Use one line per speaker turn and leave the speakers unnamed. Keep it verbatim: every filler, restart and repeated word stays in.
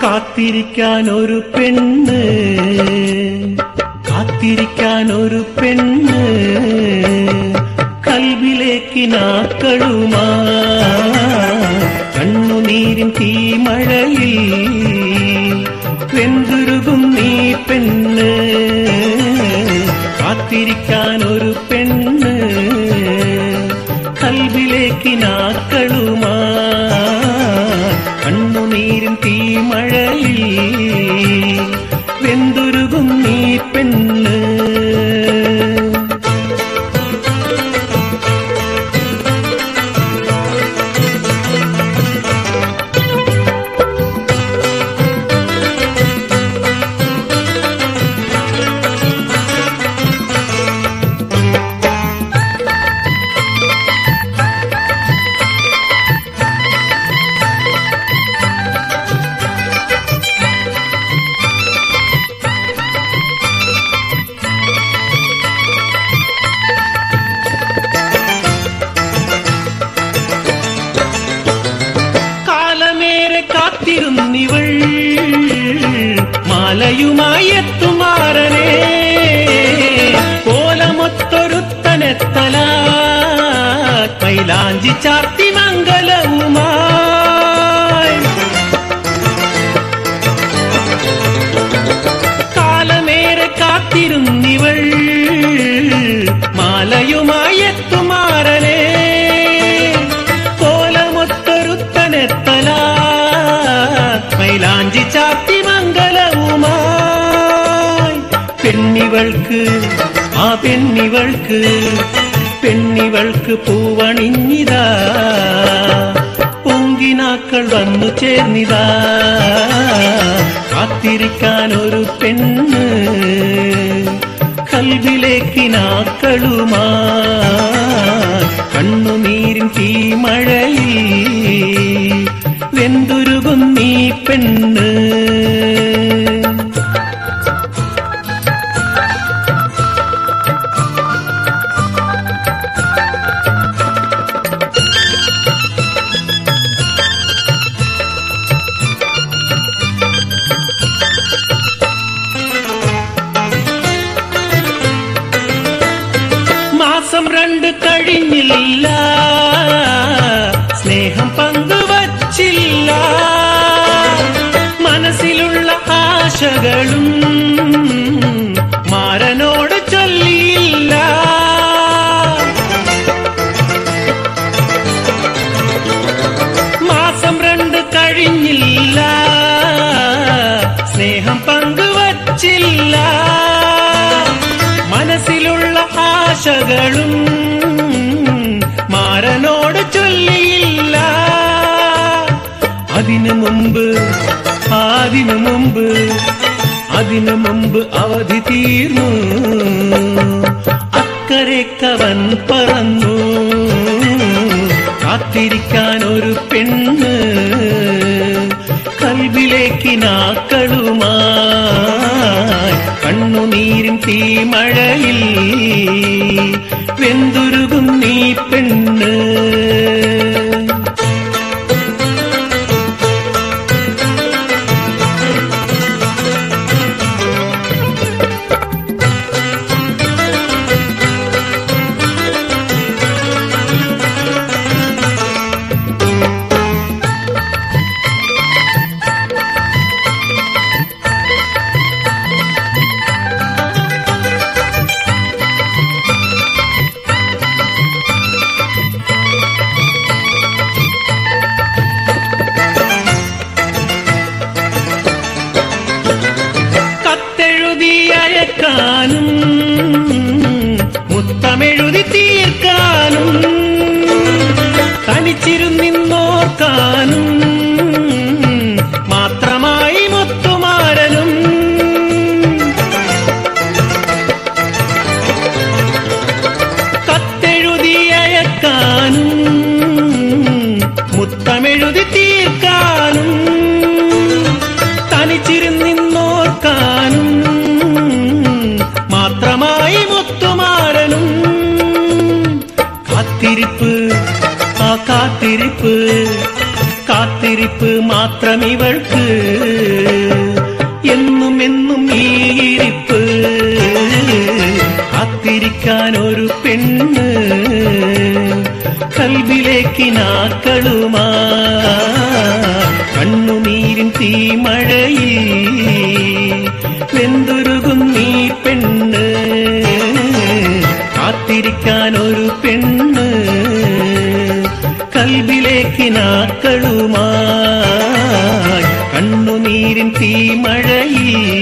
കാത്തിരിക്കാൻ ഒരു പെണ്ണ്, കാത്തിരിക്കാൻ ഒരു പെണ്ണ്, കൽവിലേക്ക് നാക്കളുമാ കണ്ണുനീരിൻ തീമഴയിൽ വെന്തുരുകും നീ പെണ്ണ്. കാത്തിരിക്കാൻ ഒരു പെണ്ണ്, കൽവിലേക്ക് നാക്കളുമാ കണ്ണുനീരിൻ തീമഴയിൽ വെന്തുരുകും നീ പെണ്ണ്. കാത്തിരുന്നിവൾ മാലയുമായി എത്തുമാറനെ, കോലമൊത്തൊരുത്തനെത്തല മൈലാഞ്ചി ചാർത്തി മംഗലവുമായി. കാലമേറെ കാത്തിരുന്നിവൾ മാലയുമായി എത്തുമാറനെ, കോലമൊത്തൊരുത്തനെത്തല മൈലാഞ്ചി ചാത്തി മംഗലവുമായി. പെണ്ണിവൾക്ക് ആ പെണ്ണിവൾക്ക് പെണ്ണിവൾക്ക് പൂവണിഞ്ഞിതാ, പൊങ്കിനാക്കൾ വന്നു ചേർന്നിതാ. കാത്തിരിക്കാൻ ഒരു പെണ്ണ്, കൽവിലേക്ക് നാക്കളുമാ കണ്ണുനീരിൻ തീമഴയിൽ വെന്തുരുകും നീ പെണ്ണ്. മാസം രണ്ട് കഴിഞ്ഞില്ല, സ്നേഹം പങ്കുവച്ചില്ല, മനസ്സിലുള്ള ആശകളും മാരനോട് ചൊല്ലിയില്ല. മാസം രണ്ട് കഴിഞ്ഞില്ല, സ്നേഹം പങ്കുവച്ചില്ല, മനസ്സിലുള്ള ആശകളും മാരനോട് ചൊല്ലിയില്ല. അതിനു മുമ്പ് അതിനു മുമ്പ് അതിനു മുമ്പ് അവധി തീർന്നു, അക്കരക്കവൻ പറന്നു. കാത്തിരിക്കാൻ ഒരു പെണ്ണ്, കൽവിലേക്ക് നാക്കളുമായി കണ്ണുനീരിൻ തീമഴയിൽ വെന്തുരുകും നീ പെണ്ണ്. അയക്കാനും മുത്തമെഴുതി തീർക്കാനും തനിച്ചിരുന്നിന്നോർക്കാനും മാത്രമായി മുത്തുമാരനും. കത്തെഴുതി അയക്കാനും മുത്തമെഴുതി തീർക്കാനും തനിച്ചിരുന്നിന്നോർക്കാനും മാത്രമായി മുത്തുമാരനും. കാത്തിരിപ്പ് ആ കാത്തിരിപ്പ് കാത്തിരിപ്പ് മാത്രം മാത്രമിവൾക്ക് എന്നും എന്നും ഈ ഇരിപ്പ് കാത്തിരിക്കാൻ ഒരു പെണ്ണ് കൽബിലേക്കിനാക്കളുമാ കണ്ണുനീരിൻ തീമഴയിൽ വെന്തുരുകുന്നീ പെണ്ണ് കാത്തിരിക്കാൻ ഒരു പെണ്ണ് കൽബിലേക്കിനാക്കളുമായി കണ്ണുനീരിൻ തീമഴയിൽ